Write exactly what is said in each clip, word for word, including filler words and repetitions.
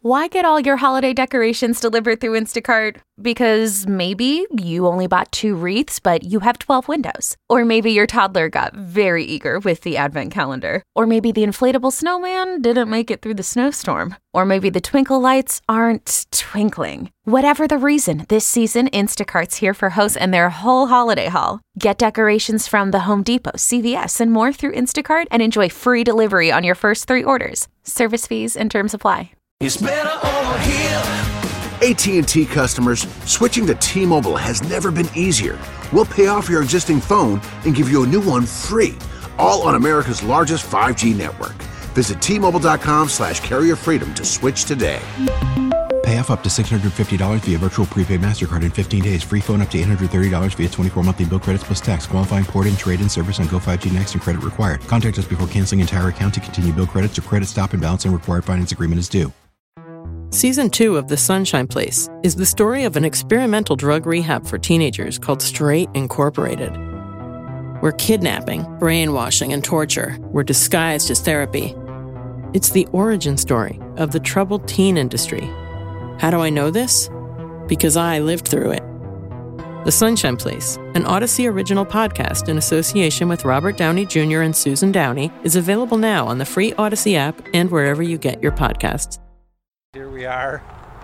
Why get all your holiday decorations delivered through Instacart? Because maybe you only bought two wreaths, but you have twelve windows. Or maybe your toddler got very eager with the advent calendar. Or maybe the inflatable snowman didn't make it through the snowstorm. Or maybe the twinkle lights aren't twinkling. Whatever the reason, this season, Instacart's here for hosts and their whole holiday haul. Get decorations from the Home Depot, C V S, and more through Instacart and enjoy free delivery on your first three orders. Service fees and terms apply. It's better over here. A T and T customers, switching to T-Mobile has never been easier. We'll pay off your existing phone and give you a new one free, all on America's largest five G network. Visit T-Mobile.com slash carrier freedom to switch today. Pay off up to six hundred fifty dollars via virtual prepaid MasterCard in fifteen days. Free phone up to eight hundred thirty dollars via twenty-four monthly bill credits plus tax. Qualifying port-in, trade-in service on Go five G Next and credit required. Contact us before canceling entire account to continue bill credits or credit stop and balance and required finance agreement is due. Season two of The Sunshine Place is the story of an experimental drug rehab for teenagers called Straight Incorporated, where kidnapping, brainwashing, and torture were disguised as therapy. It's the origin story of the troubled teen industry. How do I know this? Because I lived through it. The Sunshine Place, an Odyssey original podcast in association with Robert Downey Junior and Susan Downey, is available now on the free Odyssey app and wherever you get your podcasts. Here we are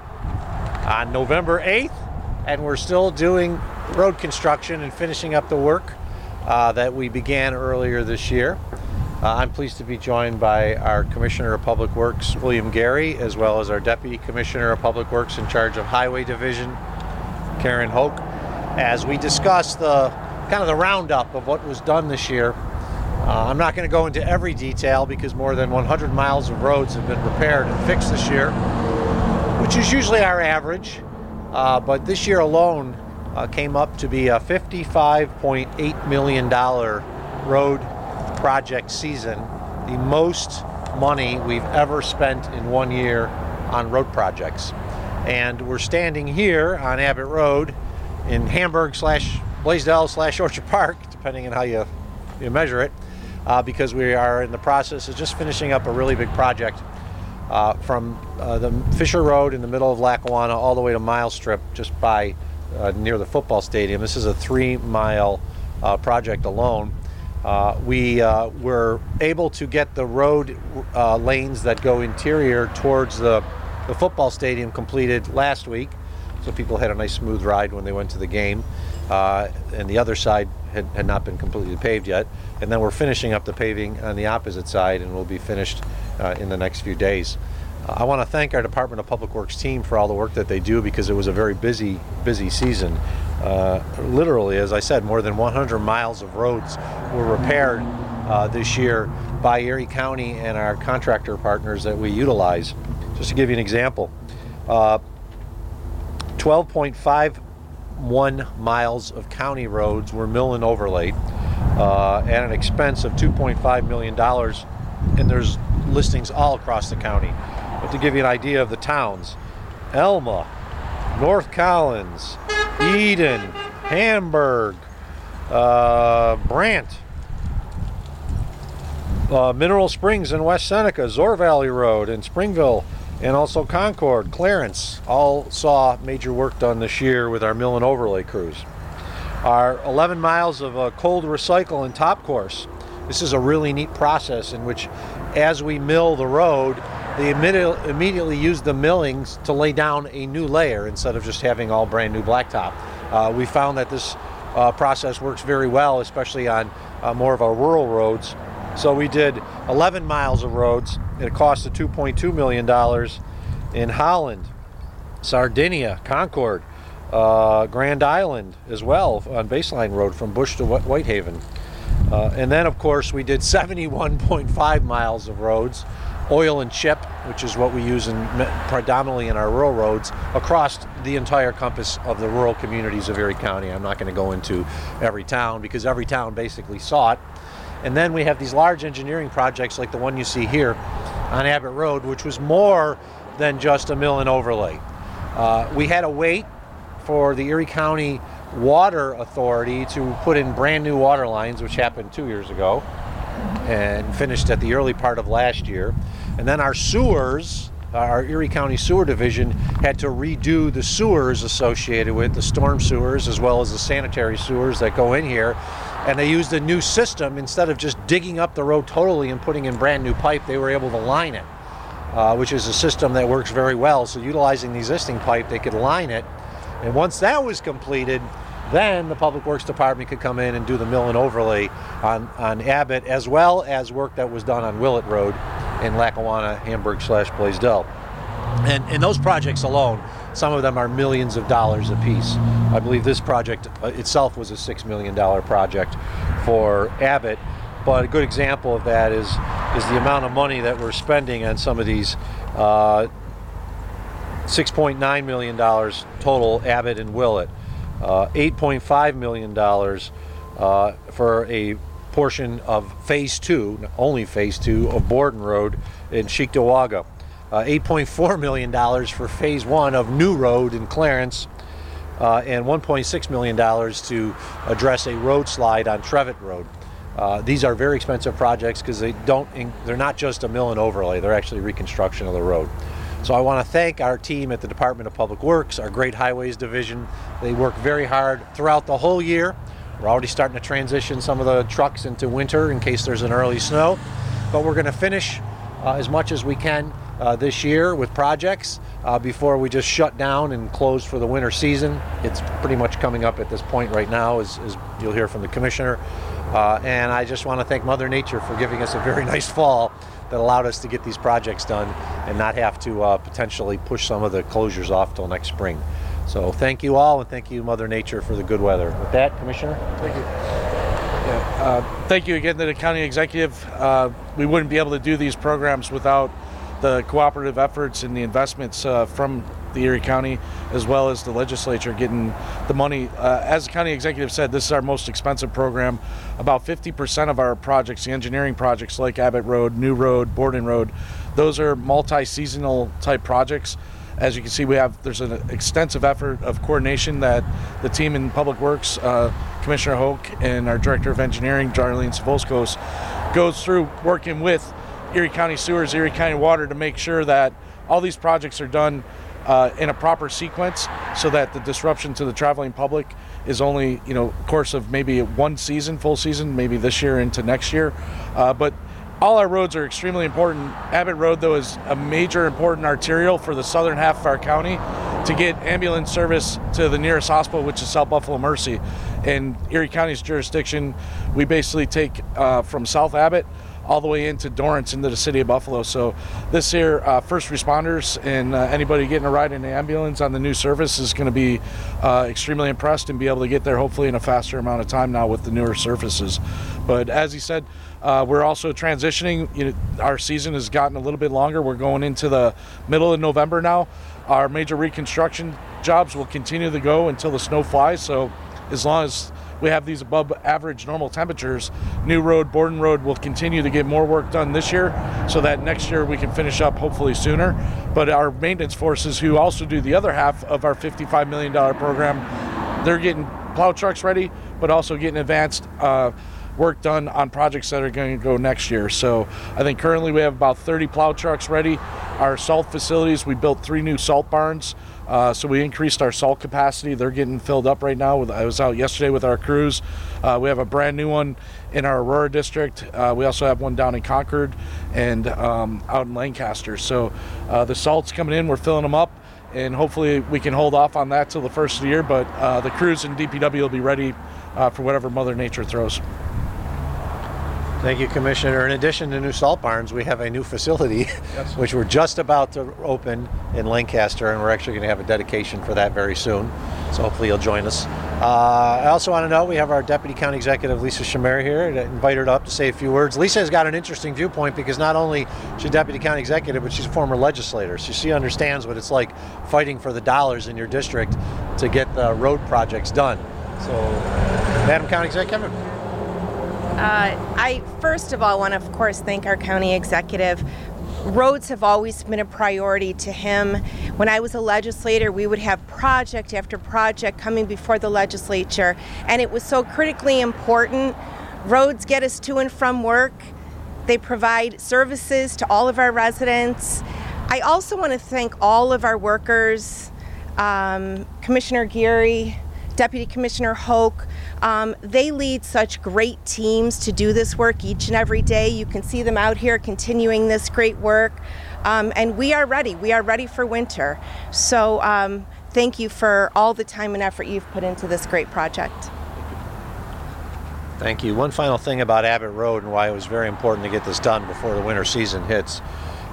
on November eighth, and we're still doing road construction and finishing up the work uh, that we began earlier this year. Uh, I'm pleased to be joined by our Commissioner of Public Works, William Gary, as well as our Deputy Commissioner of Public Works in charge of Highway Division, Karen Hoke, as we discuss the kind of the roundup of what was done this year. Uh, I'm not going to go into every detail because more than one hundred miles of roads have been repaired and fixed this year, which is usually our average. Uh, but this year alone uh, came up to be a fifty-five point eight million dollars road project season, the most money we've ever spent in one year on road projects. And we're standing here on Abbott Road in Hamburg slash Blaisdell slash Orchard Park, depending on how you, you measure it. Uh, because we are in the process of just finishing up a really big project uh, from uh, the Fisher Road in the middle of Lackawanna all the way to Mile Strip just by uh, near the football stadium. This is a three mile uh, project alone. Uh, we uh, were able to get the road uh, lanes that go interior towards the, the football stadium completed last week, so people had a nice smooth ride when they went to the game. Uh, and the other side had, had not been completely paved yet. And then we're finishing up the paving on the opposite side, and will be finished uh, in the next few days. Uh, I want to thank our Department of Public Works team for all the work that they do, because it was a very busy, busy season. Uh, literally, as I said, more than one hundred miles of roads were repaired uh, this year by Erie County and our contractor partners that we utilize. Just to give you an example, uh, twelve point five one miles of county roads were mill and overlaid uh, at an expense of two point five million dollars, and there's listings all across the county. But to give you an idea of the towns, Elma, North Collins, Eden, Hamburg, uh, Brant, uh, Mineral Springs in West Seneca, Zoar Valley Road in Springville, and also Concord, Clarence, all saw major work done this year with our mill and overlay crews. Our eleven miles of uh, cold recycle and top course. This is a really neat process in which, as we mill the road, they immediately, immediately use the millings to lay down a new layer instead of just having all brand new blacktop. Uh, we found that this uh, process works very well, especially on uh, more of our rural roads. So we did eleven miles of roads at a cost of two point two million dollars in Holland, Sardinia, Concord, uh, Grand Island as well on Baseline Road from Bush to Whitehaven. Uh, and then, of course, we did seventy-one point five miles of roads, oil and chip, which is what we use in, predominantly in our rural roads, across the entire compass of the rural communities of Erie County. I'm not going to go into every town because every town basically saw it. And then we have these large engineering projects like the one you see here on Abbott Road, which was more than just a mill and overlay. Uh, we had to wait for the Erie County Water Authority to put in brand new water lines, which happened two years ago and finished at the early part of last year. And then our sewers our Erie County Sewer Division had to redo the sewers associated with the storm sewers as well as the sanitary sewers that go in here. And they used a new system. Instead of just digging up the road totally and putting in brand new pipe, they were able to line it, uh, which is a system that works very well. So utilizing the existing pipe, they could line it. And once that was completed, then the Public Works Department could come in and do the mill and overlay on, on Abbott, as well as work that was done on Willett Road in Lackawanna, Hamburg slash Blaisdell. And, and those projects alone, some of them are millions of dollars a piece. I believe this project itself was a six million dollars project for Abbott, but a good example of that is, is the amount of money that we're spending on some of these. Uh, six point nine million dollars total Abbott and Willett, uh, eight point five million dollars uh, for a portion of phase two, only phase two of Borden Road in Cheektowaga. Uh, eight point four million dollars for phase one of New Road in Clarence, uh, and one point six million dollars to address a road slide on Trevitt Road. Uh, these are very expensive projects because they don't, they're not just a mill and overlay, they're actually reconstruction of the road. So I want to thank our team at the Department of Public Works, our Great Highways Division. They work very hard throughout the whole year. We're already starting to transition some of the trucks into winter in case there's an early snow, but we're going to finish uh, as much as we can Uh, this year with projects uh, before we just shut down and close for the winter season. It's pretty much coming up at this point right now, as, as you'll hear from the commissioner. Uh, and I just want to thank Mother Nature for giving us a very nice fall that allowed us to get these projects done and not have to uh, potentially push some of the closures off till next spring. So thank you all, and thank you, Mother Nature, for the good weather. With that, Commissioner? Thank you. Yeah, uh, thank you again to the county executive. Uh, we wouldn't be able to do these programs without the cooperative efforts and the investments uh, from the Erie County, as well as the legislature getting the money. Uh, as the county executive said, this is our most expensive program. About fifty percent of our projects, the engineering projects like Abbott Road, New Road, Borden Road, those are multi-seasonal type projects. As you can see, we have there's an extensive effort of coordination that the team in Public Works, uh, Commissioner Hoke, and our Director of Engineering, Darlene Savolskos, goes through working with Erie County Sewers, Erie County Water, to make sure that all these projects are done uh, in a proper sequence, so that the disruption to the traveling public is only, you know, course of maybe one season, full season, maybe this year into next year. Uh, but all our roads are extremely important. Abbott Road, though, is a major important arterial for the southern half of our county to get ambulance service to the nearest hospital, which is South Buffalo Mercy. In Erie County's jurisdiction, we basically take uh, from South Abbott all the way into Dorrance, into the city of Buffalo. So this year, uh, first responders and uh, anybody getting a ride in the ambulance on the new service is going to be uh, extremely impressed and be able to get there hopefully in a faster amount of time now with the newer surfaces. But as he said, uh, we're also transitioning. You know, our season has gotten a little bit longer. We're going into the middle of November now. Our major reconstruction jobs will continue to go until the snow flies. So as long as we have these above average normal temperatures, New Road, Borden Road will continue to get more work done this year, so that next year we can finish up hopefully sooner. But our maintenance forces, who also do the other half of our fifty-five million dollars program, they're getting plow trucks ready, but also getting advanced uh, work done on projects that are going to go next year. So I think currently we have about thirty plow trucks ready. Our salt facilities, we built three new salt barns. Uh, so we increased our salt capacity. They're getting filled up right now. With, I was out yesterday with our crews. Uh, we have a brand new one in our Aurora district. Uh, we also have one down in Concord and um, out in Lancaster. So uh, the salt's coming in, we're filling them up, and hopefully we can hold off on that till the first of the year. But uh, the crews in D P W will be ready uh, for whatever Mother Nature throws. Thank you, Commissioner. In addition to new salt barns, we have a new facility, yes, which we're just about to open in Lancaster, and we're actually going to have a dedication for that very soon. So hopefully you'll join us. Uh, I also want to know we have our Deputy County Executive, Lisa Shamir, here. To invite her up to say a few words. Lisa has got an interesting viewpoint because not only is she Deputy County Executive, but she's a former legislator. So she understands what it's like fighting for the dollars in your district to get the road projects done. So, Madam County Executive. Uh, I first of all want to, of course, thank our county executive. Roads have always been a priority to him. When I was a legislator, we would have project after project coming before the legislature, and it was so critically important. Roads get us to and from work. They provide services to all of our residents. I also want to thank all of our workers, um, Commissioner Geary, Deputy Commissioner Hoke. Um, they lead such great teams to do this work each and every day. You can see them out here continuing this great work. Um, and we are ready. We are ready for winter. So um, thank you for all the time and effort you've put into this great project. Thank you. One final thing about Abbott Road and why it was very important to get this done before the winter season hits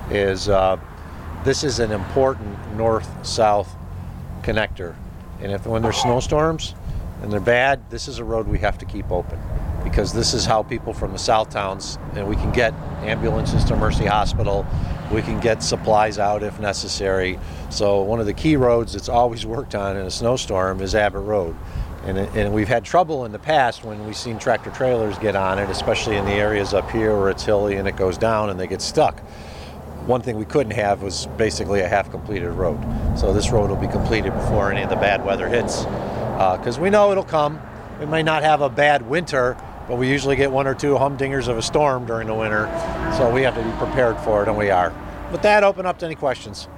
is uh, this is an important north-south connector. And if when there's snowstorms and they're bad, this is a road we have to keep open, because this is how people from the south towns, and we can get ambulances to Mercy Hospital, we can get supplies out if necessary. So one of the key roads that's always worked on in a snowstorm is Abbott Road. And, it, and we've had trouble in the past when we've seen tractor trailers get on it, especially in the areas up here where it's hilly and it goes down and they get stuck. One thing we couldn't have was basically a half-completed road. So this road will be completed before any of the bad weather hits, because uh, we know it'll come. We may not have a bad winter, but we usually get one or two humdingers of a storm during the winter, so we have to be prepared for it, and we are. With that, open up to any questions.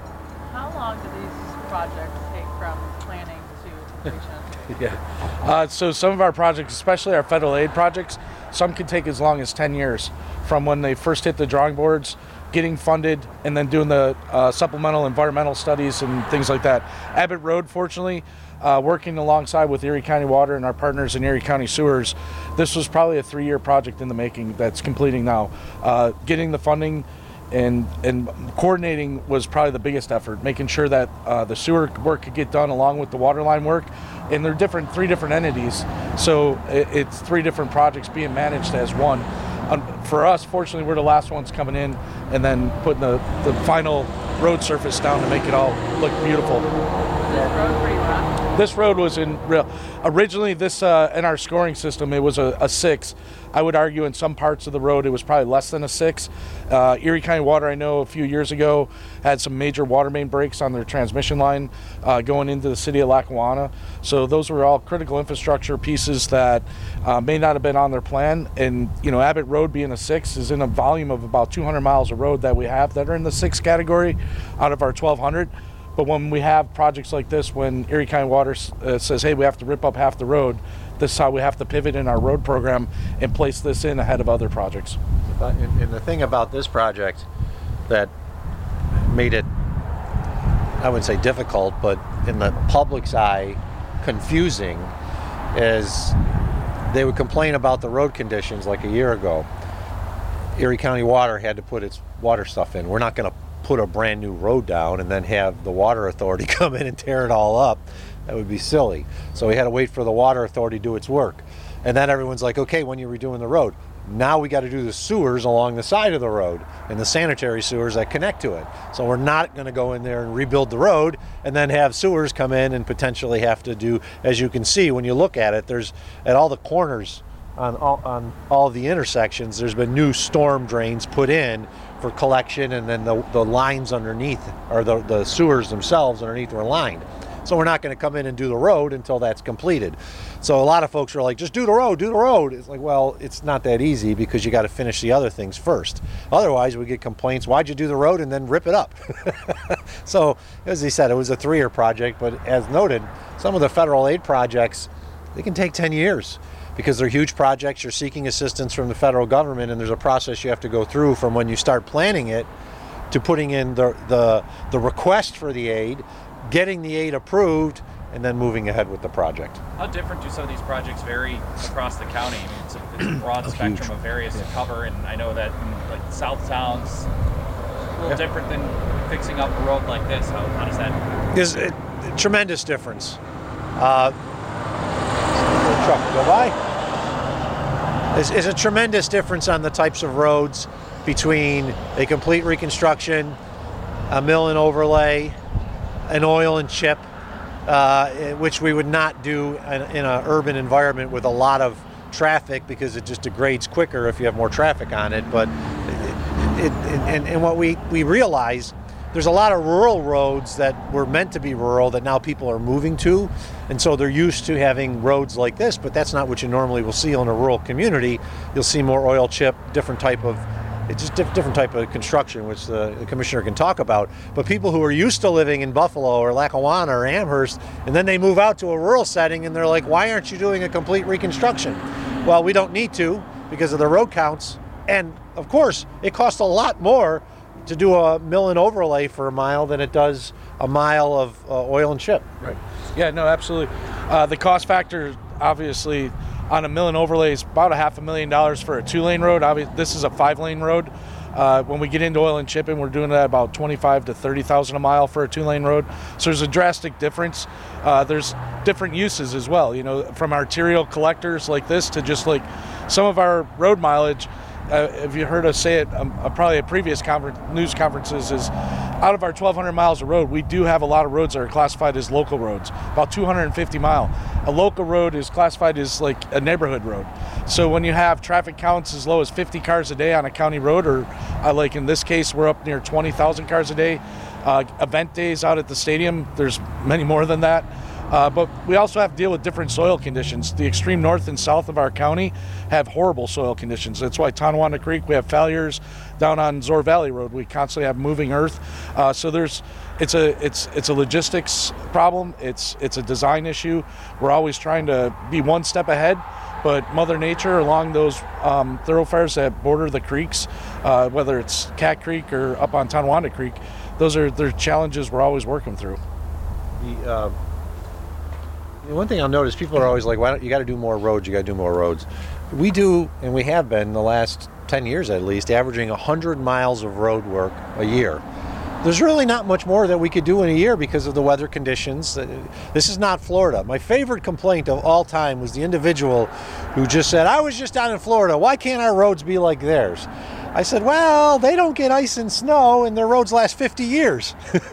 How long do these projects take from planning to completion? Yeah. Uh, so some of our projects, especially our federal aid projects, some can take as long as ten years from when they first hit the drawing boards, getting funded, and then doing the uh, supplemental environmental studies and things like that. Abbott Road, fortunately, uh, working alongside with Erie County Water and our partners in Erie County Sewers, this was probably a three-year project in the making that's completing now. Uh, getting the funding and and coordinating was probably the biggest effort, making sure that uh, the sewer work could get done along with the water line work. And they're different, three different entities, so it, it's three different projects being managed as one. Um, for us, fortunately, we're the last ones coming in and then putting the, the final road surface down to make it all look beautiful. This road pretty rough. This road was in real. Originally, this uh, in our scoring system, it was a, a six. I would argue in some parts of the road it was probably less than a six. Uh, Erie County Water, I know a few years ago, had some major water main breaks on their transmission line uh, going into the city of Lackawanna. So those were all critical infrastructure pieces that uh, may not have been on their plan. And you know, Abbott Road being a six is in a volume of about two hundred miles of road that we have that are in the six category out of our twelve hundred. But when we have projects like this, when Erie County Water uh, says, hey, we have to rip up half the road, this is how we have to pivot in our road program and place this in ahead of other projects. And, and the thing about this project that made it, I wouldn't say difficult, but in the public's eye, confusing, is they would complain about the road conditions like a year ago. Erie County Water had to put its water stuff in. We're not going to put a brand new road down and then have the water authority come in and tear it all up. That would be silly. So we had to wait for the water authority to do its work. And then everyone's like, okay, when you're redoing the road, now we got to do the sewers along the side of the road and the sanitary sewers that connect to it. So we're not going to go in there and rebuild the road and then have sewers come in and potentially have to do, as you can see when you look at it, there's at all the corners on all, on all the intersections, there's been new storm drains put in for collection, and then the, the lines underneath, or the, the sewers themselves underneath were lined. So we're not going to come in and do the road until that's completed. So a lot of folks are like, just do the road, do the road. It's like, well, it's not that easy because you got to finish the other things first. Otherwise, we get complaints, why'd you do the road and then rip it up? So, as he said, it was a three-year project, but as noted, some of the federal aid projects, they can take ten years. Because they're huge projects, you're seeking assistance from the federal government, and there's a process you have to go through from when you start planning it to putting in the the, the request for the aid, getting the aid approved, and then moving ahead with the project. How different do some of these projects vary across the county? I mean, it's a, it's a broad oh, spectrum huge. of areas yeah. to cover, and I know that in, like south towns, a little yeah. different than fixing up a road like this. How, how does that? There's a tremendous difference. Uh, truck go by. There's, there's a tremendous difference on the types of roads between a complete reconstruction, a mill and overlay, an oil and chip, uh, which we would not do in, in an urban environment with a lot of traffic because it just degrades quicker if you have more traffic on it. But it, it, and, and what we, we realize, there's a lot of rural roads that were meant to be rural that now people are moving to, and so they're used to having roads like this, but that's not what you normally will see in a rural community. You'll see more oil chip, different type of It's just diff- different type of construction, which the, the commissioner can talk about. But people who are used to living in Buffalo or Lackawanna or Amherst, and then they move out to a rural setting and they're like, why aren't you doing a complete reconstruction? Well, we don't need to because of the road counts. And of course, it costs a lot more to do a mill and overlay for a mile than it does a mile of uh, oil and chip. Right. Yeah, no, absolutely. Uh, the cost factor, obviously, on a mill and overlay is about a half a million dollars for a two-lane road. Obviously, this is a five-lane road. Uh, when we get into oil and chipping, we're doing that about twenty-five to thirty thousand a mile for a two-lane road. So there's a drastic difference. Uh, there's different uses as well. You know, from arterial collectors like this to just like some of our road mileage. Uh, if you heard us say it, um, uh, probably at previous conference, news conferences, is out of our twelve hundred miles of road, we do have a lot of roads that are classified as local roads, about two hundred fifty mile. A local road is classified as like a neighborhood road. So when you have traffic counts as low as fifty cars a day on a county road, or uh, like in this case, we're up near twenty thousand cars a day. Uh, event days out at the stadium, there's many more than that. Uh, but we also have to deal with different soil conditions. The extreme north and south of our county have horrible soil conditions. That's why Tonawanda Creek, we have failures. Down on Zor Valley Road, we constantly have moving earth. Uh, so there's, it's a it's it's a logistics problem. It's it's a design issue. We're always trying to be one step ahead. But Mother Nature along those um, thoroughfares that border the creeks, uh, whether it's Cat Creek or up on Tonawanda Creek, those are the challenges we're always working through. The, uh, one thing I'll notice, people are always like, "Why don't you got to do more roads? You got to do more roads." We do, and we have been the last ten years at least, averaging one hundred miles of road work a year. There's really not much more that we could do in a year because of the weather conditions. This is not Florida. My favorite complaint of all time was the individual who just said, "I was just down in Florida. Why can't our roads be like theirs?" I said, well, they don't get ice and snow, and their roads last fifty years.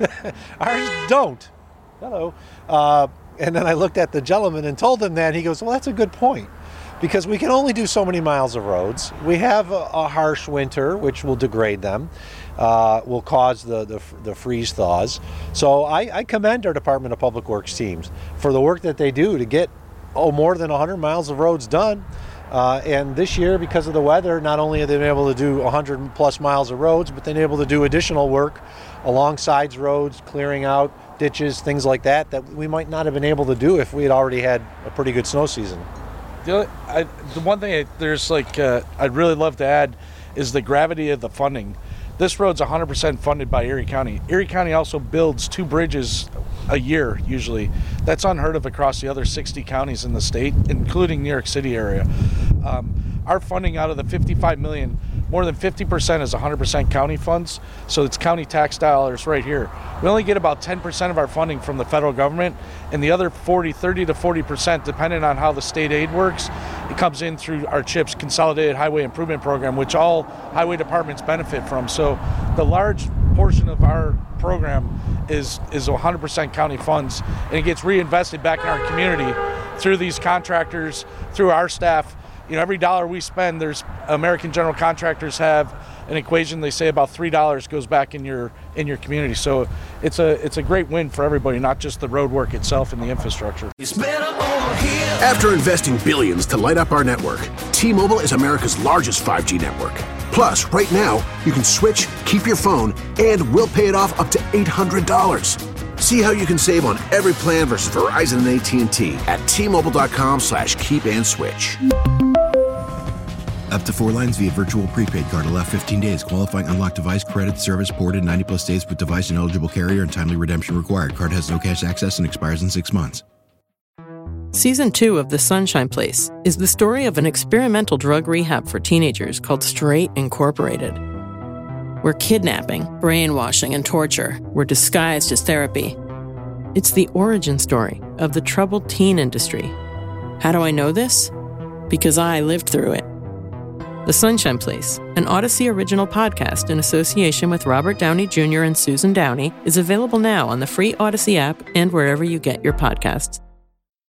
Ours don't. Hello. Uh, and then I looked at the gentleman and told him that, and he goes, well, that's a good point. Because we can only do so many miles of roads. We have a, a harsh winter, which will degrade them, uh, will cause the, the, the freeze thaws. So I, I commend our Department of Public Works teams for the work that they do to get oh more than one hundred miles of roads done. Uh, and this year, because of the weather, not only have they been able to do one hundred plus miles of roads, but they've been able to do additional work along sides roads, clearing out ditches, things like that, that we might not have been able to do if we had already had a pretty good snow season. The, I, the one thing I, there's like uh, I'd really love to add is the gravity of the funding. This road's one hundred percent funded by Erie County. Erie County also builds two bridges a year usually. That's unheard of across the other sixty counties in the state, including New York City area. Um, our funding out of the fifty-five million, more than fifty percent is one hundred percent county funds, so it's county tax dollars right here. We only get about ten percent of our funding from the federal government, and the other forty, thirty to forty percent, depending on how the state aid works, it comes in through our CHIPS, Consolidated Highway Improvement Program, which all highway departments benefit from. So the large portion of our program is, is one hundred percent county funds, and it gets reinvested back in our community through these contractors, through our staff. You know, every dollar we spend, there's American General Contractors have an equation. They say about three dollars goes back in your in your community. So it's a it's a great win for everybody, not just the road work itself and the infrastructure. It's better over here. After investing billions to light up our network, T-Mobile is America's largest five G network. Plus, right now, you can switch, keep your phone, and we'll pay it off up to eight hundred dollars. See how you can save on every plan versus Verizon and A T and T at T-Mobile.com slash keep and switch. Up to four lines via virtual prepaid card. Allow fifteen days. Qualifying unlocked device credit service ported ninety plus days with device and eligible carrier and timely redemption required. Card has no cash access and expires in six months. Season two of The Sunshine Place is the story of an experimental drug rehab for teenagers called Straight Incorporated, where kidnapping, brainwashing, and torture were disguised as therapy. It's the origin story of the troubled teen industry. How do I know this? Because I lived through it. The Sunshine Place, an Odyssey original podcast in association with Robert Downey Junior and Susan Downey, is available now on the free Odyssey app and wherever you get your podcasts.